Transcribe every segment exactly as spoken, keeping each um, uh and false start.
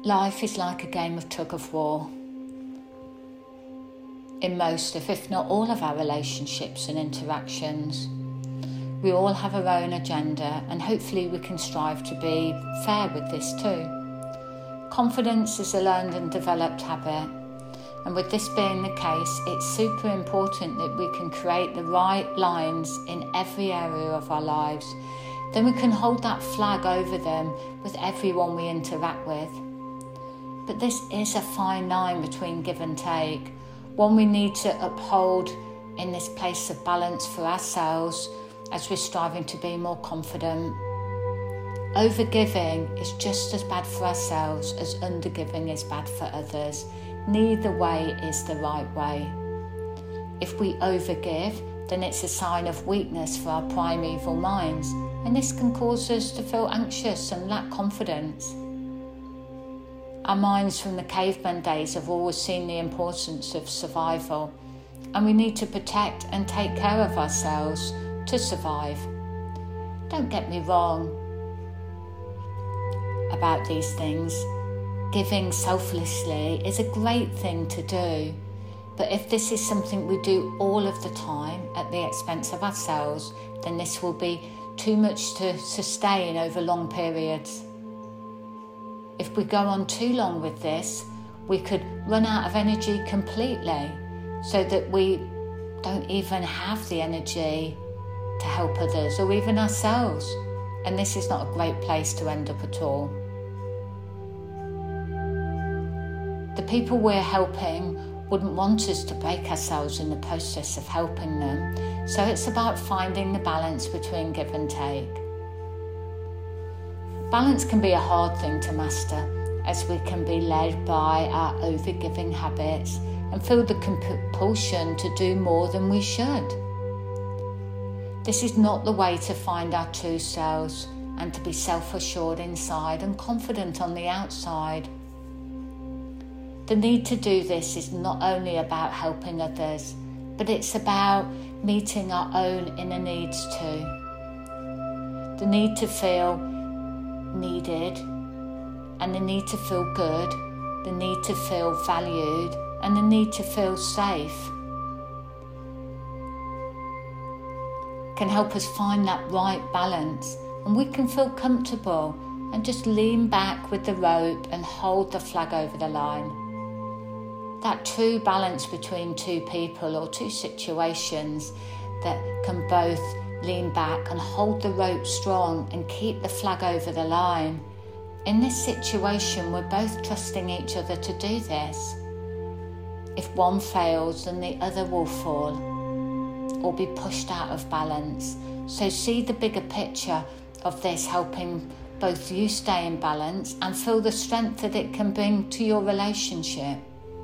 Life is like a game of tug of war. In most of, if not all of our relationships and interactions, we all have our own agenda, and hopefully we can strive to be fair with this too. Confidence is a learned and developed habit, and with this being the case, it's super important that we can create the right lines in every area of our lives. Then we can hold that flag over them with everyone we interact with. But this is a fine line between give and take, one we need to uphold in this place of balance for ourselves as we're striving to be more confident. Overgiving is just as bad for ourselves as undergiving is bad for others. Neither way is the right way. If we overgive, then it's a sign of weakness for our primeval minds, and this can cause us to feel anxious and lack confidence. Our minds from the caveman days have always seen the importance of survival, and we need to protect and take care of ourselves to survive. Don't get me wrong about these things. Giving selflessly is a great thing to do, but if this is something we do all of the time at the expense of ourselves, then this will be too much to sustain over long periods. If we go on too long with this, we could run out of energy completely, so that we don't even have the energy to help others or even ourselves. And this is not a great place to end up at all. The people we're helping wouldn't want us to break ourselves in the process of helping them. So it's about finding the balance between give and take. Balance can be a hard thing to master, as we can be led by our overgiving habits and feel the compulsion to do more than we should. This is not the way to find our true selves and to be self-assured inside and confident on the outside. The need to do this is not only about helping others, but it's about meeting our own inner needs too. The need to feel needed, and the need to feel good, the need to feel valued, and the need to feel safe can help us find that right balance, and we can feel comfortable and just lean back with the rope and hold the flag over the line. That true balance between two people or two situations that can both lean back and hold the rope strong and keep the flag over the line. In this situation, we're both trusting each other to do this. If one fails, then the other will fall or be pushed out of balance. So see the bigger picture of this helping both you stay in balance and feel the strength that it can bring to your relationship.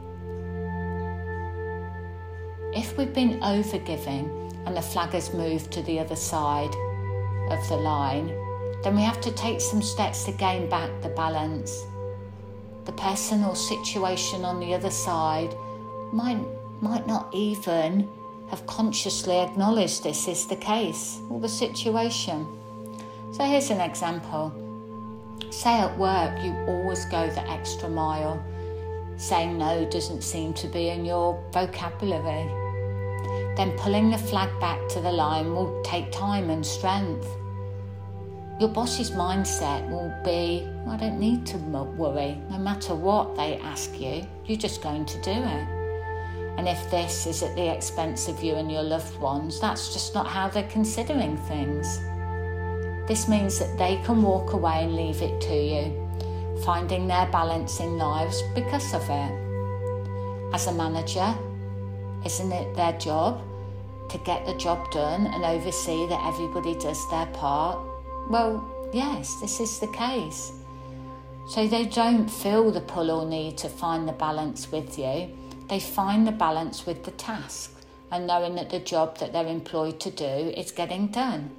If we've been overgiving and the flag has moved to the other side of the line, then we have to take some steps to gain back the balance. The person or situation on the other side might, might not even have consciously acknowledged this is the case or the situation. So here's an example. Say at work you always go the extra mile. Saying no doesn't seem to be in your vocabulary. Then pulling the flag back to the line will take time and strength. Your boss's mindset will be, I don't need to worry. No matter what they ask you, you're just going to do it. And if this is at the expense of you and your loved ones, that's just not how they're considering things. This means that they can walk away and leave it to you, finding their balance in lives because of it. As a manager, isn't it their job to get the job done and oversee that everybody does their part? Well, yes, this is the case. So they don't feel the pull or need to find the balance with you. They find the balance with the task and knowing that the job that they're employed to do is getting done.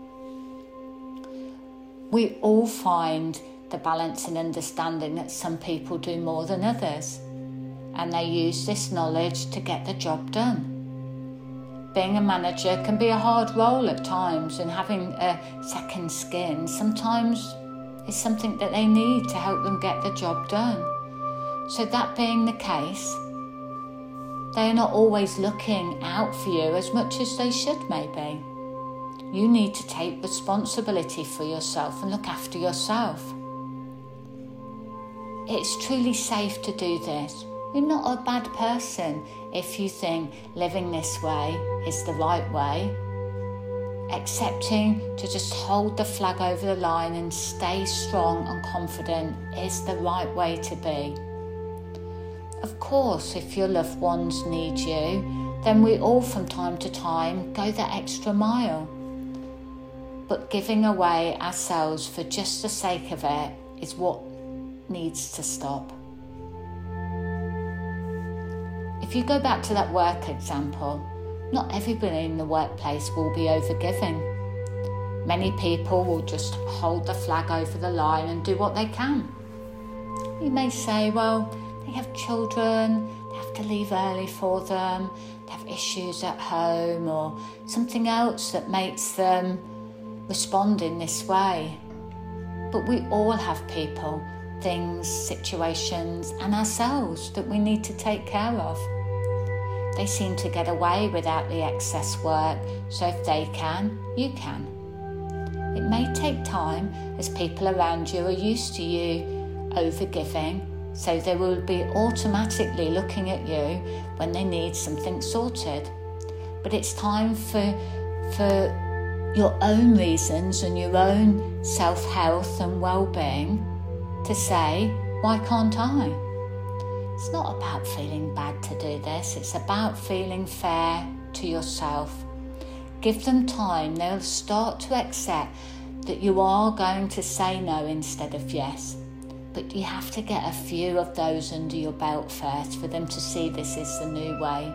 We all find the balance and understanding that some people do more than others, and they use this knowledge to get the job done. Being a manager can be a hard role at times, and having a second skin sometimes is something that they need to help them get the job done. So that being the case, they are not always looking out for you as much as they should maybe. You need to take responsibility for yourself and look after yourself. It's truly safe to do this. You're not a bad person if you think living this way is the right way. Accepting to just hold the flag over the line and stay strong and confident is the right way to be. Of course, if your loved ones need you, then we all from time to time go the extra mile. But giving away ourselves for just the sake of it is what needs to stop. If you go back to that work example, not everybody in the workplace will be overgiving. Many people will just hold the flag over the line and do what they can. You may say, well, they have children, they have to leave early for them, they have issues at home or something else that makes them respond in this way. But we all have people, things, situations and ourselves that we need to take care of. They seem to get away without the excess work, so if they can, you can. It may take time as people around you are used to you overgiving, so they will be automatically looking at you when they need something sorted. But it's time for, for your own reasons and your own self-health and well-being to say, why can't I? It's not about feeling bad to do this, it's about feeling fair to yourself. Give them time, they'll start to accept that you are going to say no instead of yes. But you have to get a few of those under your belt first for them to see this is the new way.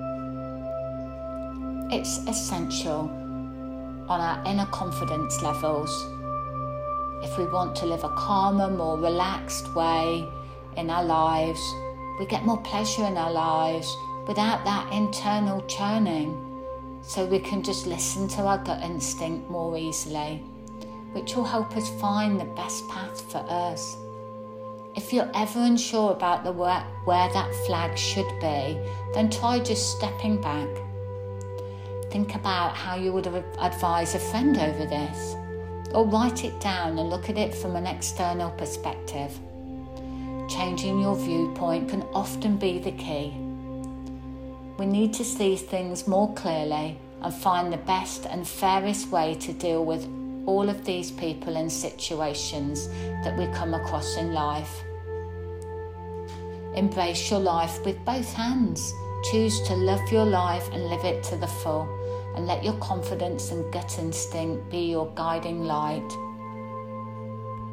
It's essential on our inner confidence levels. If we want to live a calmer, more relaxed way in our lives, we get more pleasure in our lives without that internal churning. So we can just listen to our gut instinct more easily, which will help us find the best path for us. If you're ever unsure about the where, where that flag should be, then try just stepping back. Think about how you would advise a friend over this, or write it down and look at it from an external perspective. Changing your viewpoint can often be the key. We need to see things more clearly and find the best and fairest way to deal with all of these people and situations that we come across in life. Embrace your life with both hands. Choose to love your life and live it to the full, and let your confidence and gut instinct be your guiding light.